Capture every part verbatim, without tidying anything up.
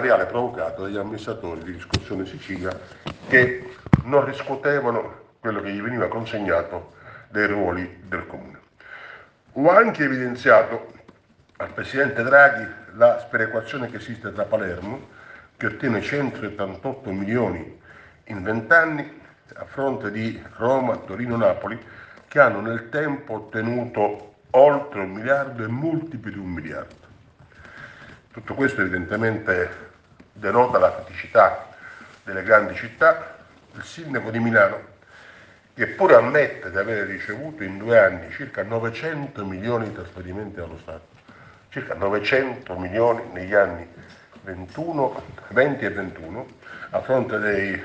materiale provocato dagli amministratori di Riscossione Sicilia che non riscuotevano quello che gli veniva consegnato dai ruoli del comune. Ho anche evidenziato al Presidente Draghi la sperequazione che esiste tra Palermo, che ottiene centosettantotto milioni in vent'anni, a fronte di Roma, Torino, Napoli, che hanno nel tempo ottenuto oltre un miliardo e multipli di un miliardo. Tutto questo evidentemente denota la criticità delle grandi città. Il sindaco di Milano, che pure ammette di aver ricevuto in due anni circa novecento milioni di trasferimenti dallo Stato, circa novecento milioni negli anni ventuno, venti e ventuno, a fronte dei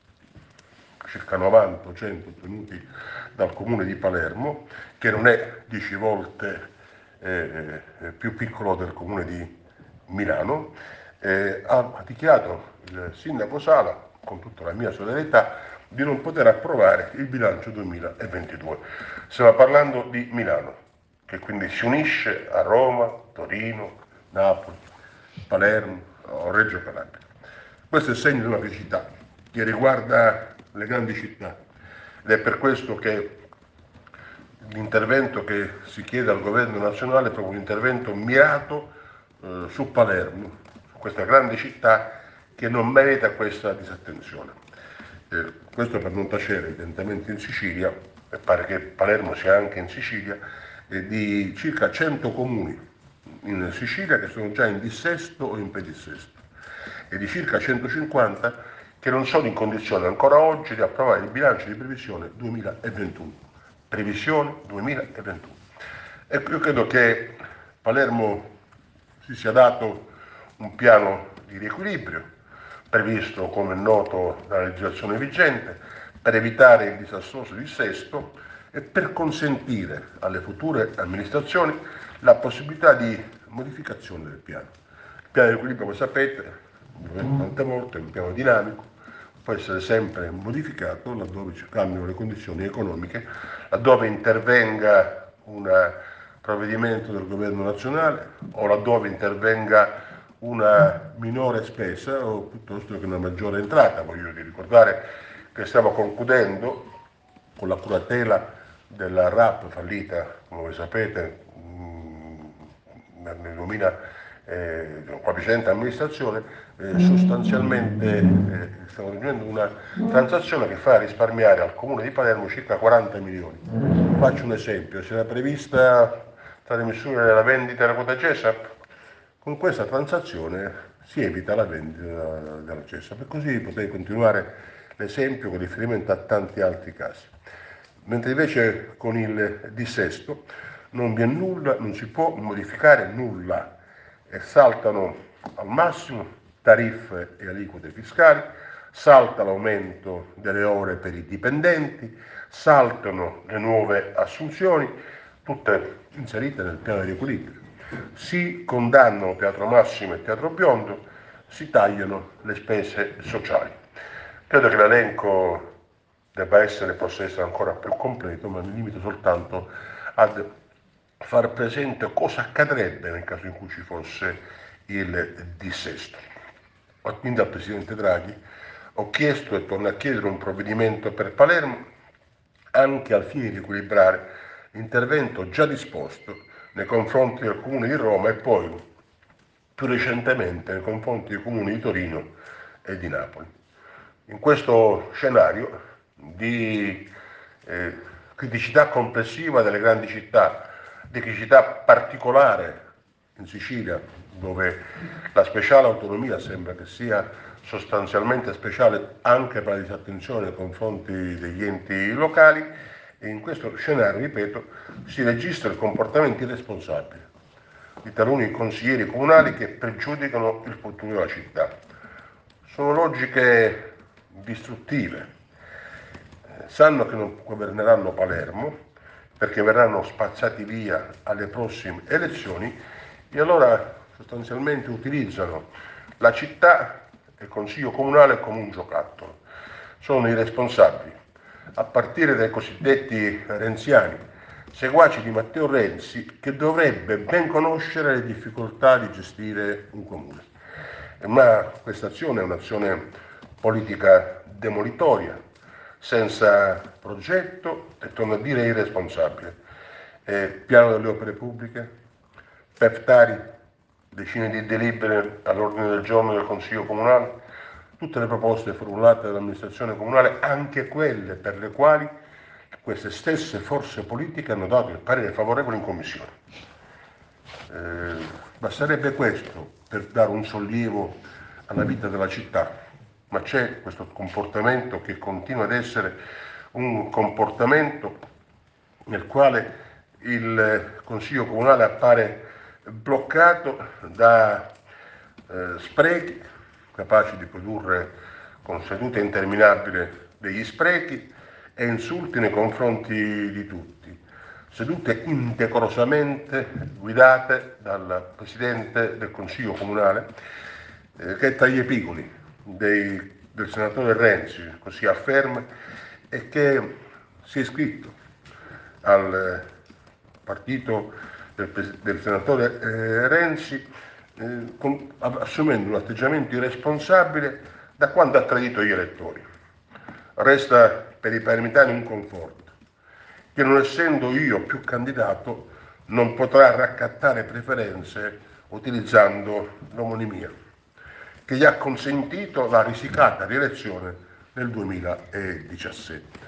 circa novanta o cento ottenuti dal comune di Palermo, che non è dieci volte eh, più piccolo del comune di Milano, eh, ha dichiarato il sindaco Sala, con tutta la mia solidarietà, di non poter approvare il bilancio duemilaventidue. Stiamo parlando di Milano, che quindi si unisce a Roma, Torino, Napoli, Palermo o Reggio Calabria. Questo è il segno di una criticità che riguarda le grandi città ed è per questo che l'intervento che si chiede al governo nazionale è proprio un intervento mirato eh, su Palermo, su questa grande città che non merita questa disattenzione. Eh, questo per non tacere evidentemente in Sicilia, e pare che Palermo sia anche in Sicilia, eh, di circa cento comuni in Sicilia che sono già in dissesto o in predissesto e di circa centocinquanta che non sono in condizione ancora oggi di approvare il bilancio di previsione duemilaventuno. Previsione duemilaventuno. E io credo che Palermo si sia dato un piano di riequilibrio, previsto come è noto dalla legislazione vigente, per evitare il disastroso dissesto e per consentire alle future amministrazioni la possibilità di modificazione del piano. Il piano di riequilibrio, come sapete, tante volte è un piano dinamico, può essere sempre modificato laddove ci cambiano le condizioni economiche, laddove intervenga un provvedimento del governo nazionale o laddove intervenga una minore spesa o piuttosto che una maggiore entrata. Voglio ricordare che stiamo concludendo con la curatela della R A P fallita, come voi sapete, nel duemila, eh, con la precedente amministrazione, eh, sostanzialmente eh, stiamo raggiungendo una transazione che fa risparmiare al comune di Palermo circa quaranta milioni. Faccio un esempio: si era prevista tra le misure la vendita della quota CESAP. Con questa transazione si evita la vendita della CESAP e così potrei continuare l'esempio con riferimento a tanti altri casi. Mentre invece con il dissesto non vi è nulla, non si può modificare nulla e saltano al massimo tariffe e aliquote fiscali, salta l'aumento delle ore per i dipendenti, saltano le nuove assunzioni, tutte inserite nel piano di riequilibrio. Si condannano Teatro Massimo e Teatro Biondo, si tagliano le spese sociali. Credo che l'elenco debba essere, possa essere ancora più completo, ma mi limito soltanto a far presente cosa accadrebbe nel caso in cui ci fosse il dissesto. Quindi al Presidente Draghi ho chiesto e torno a chiedere un provvedimento per Palermo anche al fine di equilibrare l'intervento già disposto nei confronti del Comune di Roma e poi più recentemente nei confronti dei Comuni di Torino e di Napoli. In questo scenario di eh, criticità complessiva delle grandi città, di criticità particolare in Sicilia, dove la speciale autonomia sembra che sia sostanzialmente speciale anche per la disattenzione nei confronti degli enti locali, e in questo scenario, ripeto, si registra il comportamento irresponsabile di taluni consiglieri comunali che pregiudicano il futuro della città. Sono logiche distruttive, sanno che non governeranno Palermo perché verranno spazzati via alle prossime elezioni e allora sostanzialmente utilizzano la città e il consiglio comunale come un giocattolo. Sono irresponsabili, a partire dai cosiddetti renziani, seguaci di Matteo Renzi, che dovrebbe ben conoscere le difficoltà di gestire un comune. ma questa azione è un'azione politica demolitoria, senza progetto e, torno a dire, irresponsabile. Eh, piano delle opere pubbliche, Peftari, decine di delibere all'ordine del giorno del Consiglio Comunale, tutte le proposte formulate dall'amministrazione comunale, anche quelle per le quali queste stesse forze politiche hanno dato il parere favorevole in commissione. Eh, basterebbe questo per dare un sollievo alla vita della città, ma c'è questo comportamento che continua ad essere un comportamento nel quale il Consiglio Comunale appare bloccato da eh, sprechi capaci di produrre con sedute interminabili degli sprechi e insulti nei confronti di tutti, sedute indecorosamente guidate dal Presidente del Consiglio Comunale, eh, che è tra gli epigoni dei, del senatore Renzi, così afferma, e che si è iscritto al partito del, del senatore eh, Renzi, eh, con, assumendo un atteggiamento irresponsabile da quando ha tradito gli elettori. Resta per i palermitani un conforto, che non essendo io più candidato non potrà raccattare preferenze utilizzando l'omonimia, che gli ha consentito la risicata rielezione nel duemiladiciassette.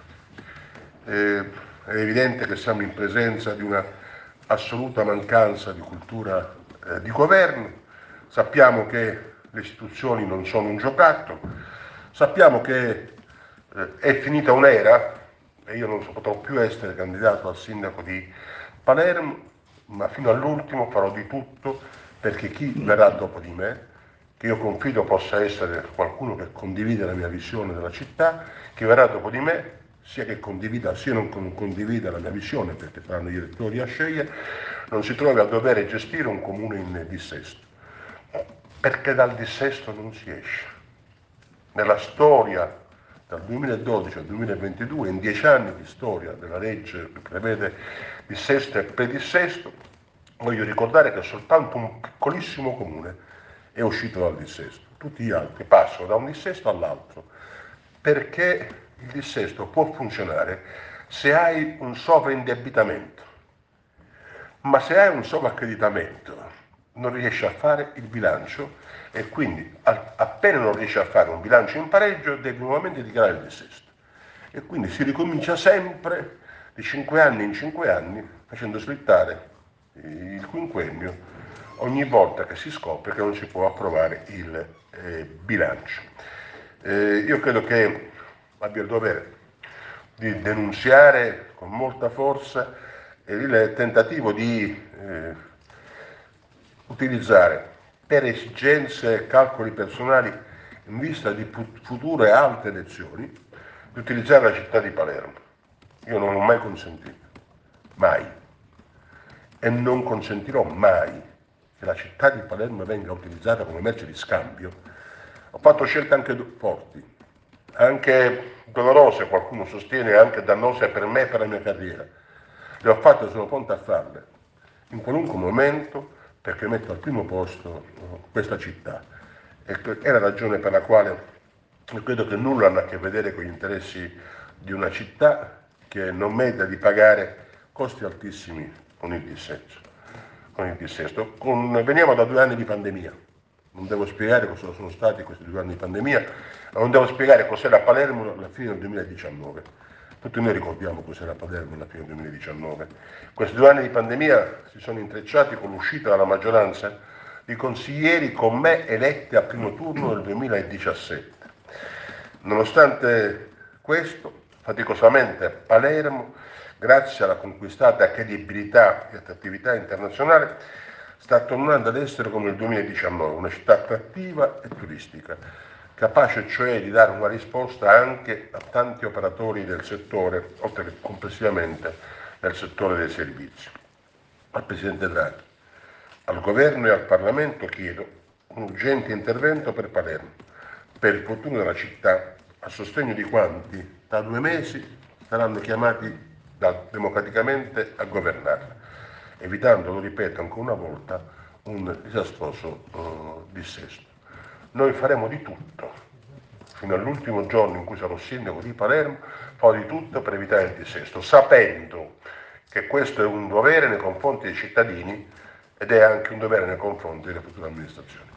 Eh, è evidente che siamo in presenza di una assoluta mancanza di cultura eh, di governo, sappiamo che le istituzioni non sono un giocattolo, sappiamo che eh, è finita un'era e io non potrò più essere candidato al sindaco di Palermo, ma fino all'ultimo farò di tutto perché chi verrà dopo di me, che io confido possa essere qualcuno che condivide la mia visione della città, che verrà dopo di me, sia che condivida sia non condivida la mia visione, perché saranno gli elettori a scegliere, non si trovi a dover gestire un comune in dissesto, perché dal dissesto non si esce. Nella storia dal duemiladodici al duemilaventidue, in dieci anni di storia della legge che prevede dissesto e predissesto, voglio ricordare che soltanto un piccolissimo comune è uscito dal dissesto, tutti gli altri passano da un dissesto all'altro, perché il dissesto può funzionare se hai un sovraindebitamento, ma se hai un sovraccreditamento non riesci a fare il bilancio e quindi appena non riesci a fare un bilancio in pareggio devi nuovamente dichiarare il dissesto e quindi si ricomincia sempre di cinque anni in cinque anni facendo slittare il quinquennio ogni volta che si scopre che non si può approvare il eh, bilancio. Eh, io credo che abbia il dovere di denunziare con molta forza il tentativo di eh, utilizzare per esigenze e calcoli personali in vista di future alte elezioni, di utilizzare la città di Palermo. Io non l'ho mai consentito, mai, e non consentirò mai che la città di Palermo venga utilizzata come merce di scambio. Ho fatto scelte anche forti, anche dolorose, qualcuno sostiene anche dannose per me e per la mia carriera. Le ho fatte, sono pronto a farle, in qualunque momento, perché metto al primo posto uh, questa città. E è la ragione per la quale io credo che nulla hanno a che vedere con gli interessi di una città che non merita di pagare costi altissimi con il dissesto. Con il dissesto. Con, veniamo da due anni di pandemia, non devo spiegare cosa sono stati questi due anni di pandemia, non devo spiegare cos'era Palermo alla fine del duemiladiciannove. Tutti noi ricordiamo cos'era Palermo alla fine del duemiladiciannove. Questi due anni di pandemia si sono intrecciati con l'uscita dalla maggioranza di consiglieri con me eletti a primo turno nel duemiladiciassette. Nonostante questo, faticosamente Palermo, grazie alla conquistata credibilità e attrattività internazionale, sta tornando ad essere come il duemiladiciannove, una città attrattiva e turistica, capace cioè di dare una risposta anche a tanti operatori del settore, oltre che complessivamente nel settore dei servizi. Al Presidente Draghi, al Governo e al Parlamento chiedo un urgente intervento per Palermo, per il futuro della città, a sostegno di quanti tra due mesi saranno chiamati da, democraticamente a governarla, evitando, lo ripeto ancora una volta, un disastroso uh, dissesto. noi faremo di tutto, fino all'ultimo giorno in cui sarò sindaco di Palermo, farò di tutto per evitare il dissesto, sapendo che questo è un dovere nei confronti dei cittadini ed è anche un dovere nei confronti delle future amministrazioni.